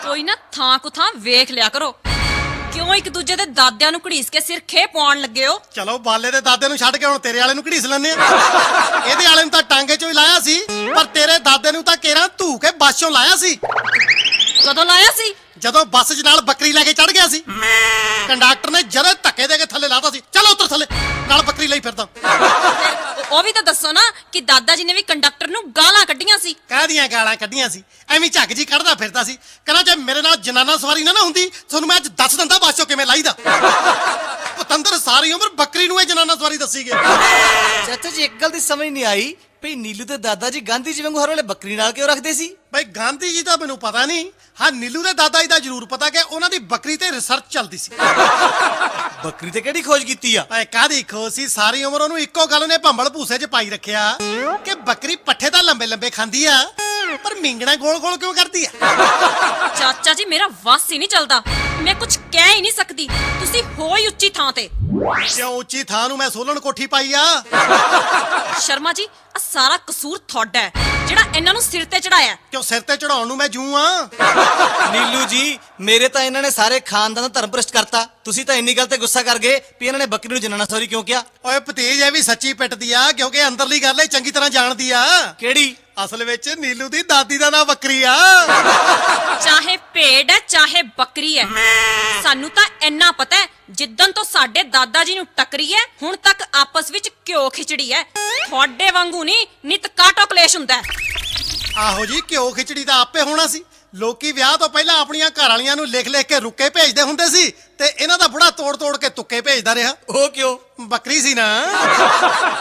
ਕੋਈ ਨਾ ਥਾਂ ਕੁ ਥਾਂ ਵੇਖ ਲਿਆ ਕਰੋ। ਕਿਉਂ ਇੱਕ ਦੂਜੇ ਦੇ ਦਾਦਿਆਂ ਨੂੰ ਘੜੀਸ ਕੇ ਸਿਰ ਖੇ ਪਾਉਣ ਲੱਗੇ ਹੋ? ਚਲੋ ਬਾਲੇ ਦੇ ਦਾਦੇ ਨੂੰ ਛੱਡ ਕੇ ਹੁਣ ਤੇਰੇ ਵਾਲੇ ਨੂੰ ਘੜੀਸ ਲੈਣੇ ਆ। ਇਹਦੇ ਵਾਲੇ ਨੂੰ ਤਾਂ ਟਾਂਗੇ ਚੋਂ ਹੀ ਲਾਇਆ ਸੀ, ਪਰ ਤੇਰੇ ਦਾਦੇ ਨੂੰ ਤਾਂ ਕੇਰਾਂ ਧੂ ਕੇ ਬੱਸ ਚੋਂ ਲਾਇਆ ਸੀ। ਕਦੋਂ ਲਾਇਆ ਸੀ? ਜਦੋਂ ਬੱਸ 'ਚ ਨਾਲ ਬੱਕਰੀ ਲੈ ਕੇ ਚੜ ਗਿਆ ਸੀ। ਕੰਡਕਟਰ ਨੇ ਜਦੇ ਧੱਕੇ ਦੇ ਕੇ ਥੱਲੇ ਲਾਤਾ ਸੀ। ਚਲੋ ਉੱਤਰ ਥੱਲੇ, ਨਾਲ ਬੱਕਰੀ ਲਈ ਫਿਰਦਾ। ਉਹ ਵੀ ਤਾਂ ਦੱਸੋ ਨਾ ਕਿ ਦਾਦਾ ਜੀ ਨੇ ਵੀ ਕੰਡਕਟਰ ਨੂੰ ਗਾਲਾਂ ਕੱਢੀਆਂ ਸੀ। ਕਾਹਦੀਆਂ ਗਾਲਾਂ ਕੱਢੀਆਂ ਸੀ? ਐਵੇਂ ਝੱਗ ਜੀ ਕੱਢਦਾ ਫਿਰਦਾ ਸੀ। ਕਹਿੰਦਾ ਜੇ ਮੇਰੇ ਨਾਲ ਜਨਾਨਾ ਸਵਾਰੀ ਨਾ ਹੁੰਦੀ ਤੁਹਾਨੂੰ ਮੈਂ ਅੱਜ ਦੱਸ ਦਿੰਦਾ ਬੱਸ ਚੋਂ ਕਿਵੇਂ ਲਾਈਦਾ। ਪਤੰਦਰ ਸਾਰੀ ਉਮਰ ਬੱਕਰੀ ਨੂੰ ਇਹ ਜਨਾਨਾ ਸਵਾਰੀ ਦੱਸੀ ਗਏ। ਚਾਚਾ ਜੀ ਇੱਕ ਗੱਲ ਦੀ ਸਮਝ ਨਹੀਂ ਆਈ ਭਈ ਨੀਲੂ ਤੇ ਦਾਦਾ ਜੀ ਗਾਂਧੀ ਜੀ ਵਾਂਗੂ ਹਰ ਵੇਲੇ ਬੱਕਰੀ ਨਾਲ ਕਿਉਂ ਰੱਖਦੇ ਸੀ? ਬਈ ਗਾਂਧੀ ਜੀ ਤਾਂ ਮੈਨੂੰ ਪਤਾ ਨਹੀਂ, ਹਾਂ ਨੀਲੂ ਦੇ ਦਾਦਾ ਜੀ ਦਾ ਜ਼ਰੂਰ ਪਤਾ ਕਿ ਉਹਨਾਂ ਦੀ ਬੱਕਰੀ ਤੇ ਰਿਸਰਚ ਚੱਲਦੀ ਸੀ। ਬੱਕਰੀ ਤੇ ਕਿਹੜੀ ਖੋਜ ਕੀਤੀ ਆ? ਓਏ ਕਾਹਦੀ ਖੋਜ ਸੀ? ਸਾਰੀ ਉਮਰ ਉਹਨੂੰ ਇੱਕੋ ਗੱਲ ਨੇ ਭੰਬਲ ਭੂਸੇ 'ਚ ਪਾਈ ਰੱਖਿਆ ਕਿ ਬੱਕਰੀ ਪੱਠੇ ਤਾਂ ਲੰਬੇ ਲੰਬੇ ਖਾਂਦੀ ਆ, ਪਰ ਮਿੰਗਣਾ ਗੋਲ ਗੋਲ ਕਿਉਂ ਕਰਦੀ ਆ? ਚਾਚਾ ਜੀ ਮੇਰਾ ਵੱਸ ਹੀ ਨਹੀਂ ਚੱਲਦਾ, ਮੈਂ ਕੁਝ ਕਹਿ ਹੀ ਨਹੀਂ ਸਕਦੀ। ਤੁਸੀਂ ਹੋ ਹੀ ਉੱਚੀ ਥਾਂ ਤੇ। ਕਿਉਂ ਉੱਚੀ ਥਾਂ ਨੂੰ ਮੈਂ ਸੋਲਣ ਕੋਠੀ ਪਾਈ ਆ? ਸ਼ਰਮਾ ਜੀ ਆ ਸਾਰਾ ਕਸੂਰ ਤੁਹਾਡਾ ਹੈ, ਜਿਹੜਾ ਇਹਨਾਂ ਨੂੰ ਸਿਰ ਤੇ ਚੜਾਇਆ। ਕਿਉਂ ਸਿਰ ਤੇ ਚੜਾਉਣ ਨੂੰ ਮੈਂ ਜੂ ਆ? ਨੀਲੂ ਜੀ ਮੇਰੇ ਤਾਂ ਇਹਨਾਂ ਨੇ ਸਾਰੇ ਖਾਨਦਾਨ ਦਾ ਧਰਮ ਭ੍ਰਿਸ਼ਟ ਕਰਤਾ। ਤੁਸੀਂ ਤਾਂ ਇੰਨੀ ਗੱਲ ਤੇ ਗੁੱਸਾ ਕਰ ਗਏ ਵੀ ਇਹਨਾਂ ਨੇ ਬੱਕਰੀ ਨੂੰ ਜਨਾਨਾ ਸੌਰੀ ਕਿਉਂ ਕਿਹਾ? ਓਏ ਭਤੀਜ ਇਹ ਵੀ ਸੱਚੀ ਪਿੱਟਦੀ ਆ, ਕਿਉਂਕਿ ਅੰਦਰਲੀ ਗੱਲ ਇਹ ਚੰਗੀ ਤਰ੍ਹਾਂ ਜਾਣਦੀ ਆ। ਕਿਹੜੀ? ਅਸਲ ਵਿੱਚ ਨੀਲੂ ਦੀ ਦਾਦੀ ਦਾ ਨਾਂ ਬੱਕਰੀ ਆ। ਚਾਹੇ ਭੇਡ ਹੈ ਚਾਹੇ ਬੱਕਰੀ ਹੈ, ਸਾਨੂੰ ਤਾਂ ਇੰਨਾ ਪਤਾ ਹੈ ਜਿੱਦਣ ਤੋਂ ਸਾਡੇ ਦਾਦਾ ਜੀ ਨੂੰ ਟੱਕਰੀ ਹੈ ਹੁਣ ਤੱਕ ਆਪਸ ਵਿੱਚ ਘਿਓ ਖਿਚੜੀ ਹੈ। ਤੁਹਾਡੇ ਵਾਂਗੂ ਨਹੀਂ ਨਿਤ ਕਾਟੋ ਕਲੇਸ਼ ਹੁੰਦਾ ਹੈ। ਆਹੋ ਜੀ, ਘਿਓ ਖਿਚੜੀ ਤਾਂ ਆਪੇ ਹੋਣਾ ਸੀ। ਲੋਕੀ ਵਿਆਹ ਤੋਂ ਪਹਿਲਾਂ ਆਪਣੀਆਂ ਘਰ ਵਾਲੀਆਂ ਨੂੰ ਲਿਖ ਲਿਖ ਕੇ ਰੁੱਕੇ ਭੇਜਦੇ ਹੁੰਦੇ ਸੀ, ਤੇ ਇਹਨਾਂ ਦਾ ਬੁੜਾ ਤੋੜ ਤੋੜ ਕੇ ਤੁੱਕੇ ਭੇਜਦਾ ਰਿਹਾ। ਉਹ ਕਿਉਂ? ਬੱਕਰੀ ਸੀ ਨਾ।